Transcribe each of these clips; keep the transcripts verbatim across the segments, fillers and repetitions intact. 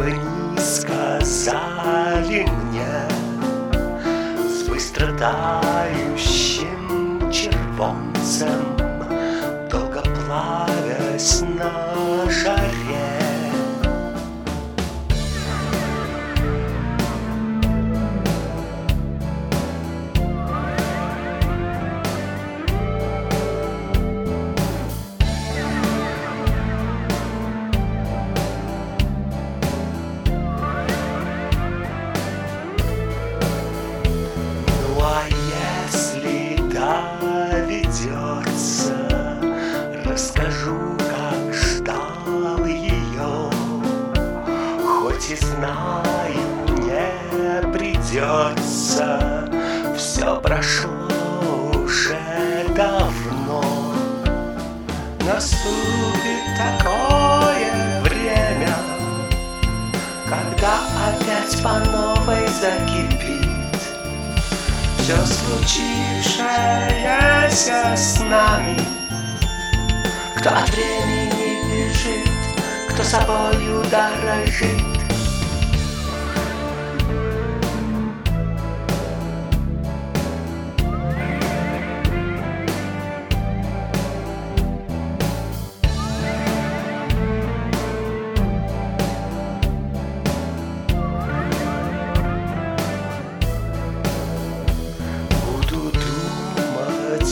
бы ни сказали мне с быстро тающим червонцем, долго плавясь на жаре. Расскажу, как ждал ее, хоть и знаю, не придется. Все прошло уже давно. Наступит такое время, когда опять по новой закипит все случившееся с нами. Кто от времени бежит, кто собою дорожит. Буду думать,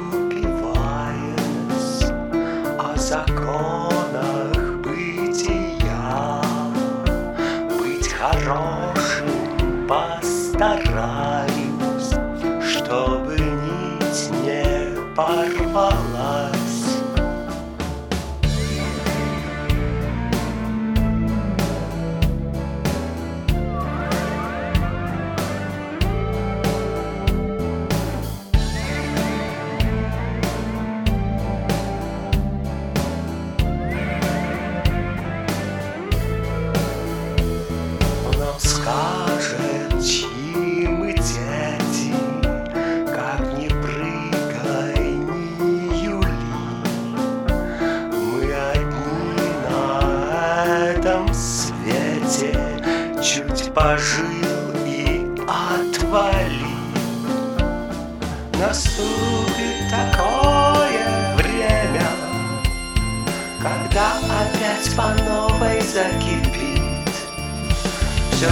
упиваясь о законах бытия, быть хорошим постараюсь, чтобы нить не порвалась. Скажет, чьи мы дети, как ни прыгай, ни юли, мы одни на этом свете, чуть пожил и отвали. Наступит такое время, когда опять по новой закипит все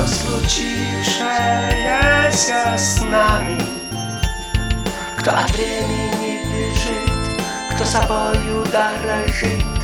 случившееся с нами. Кто от времени бежит, кто собою дорожит.